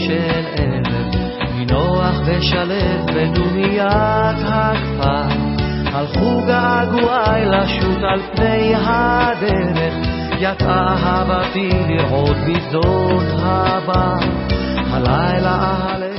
של ערב, נינוח ושלב בדומיית הכפר. הלכו געגועי לשוט על פני הדרך, יצאה אהבתי לראות בשדות הבר. הלילה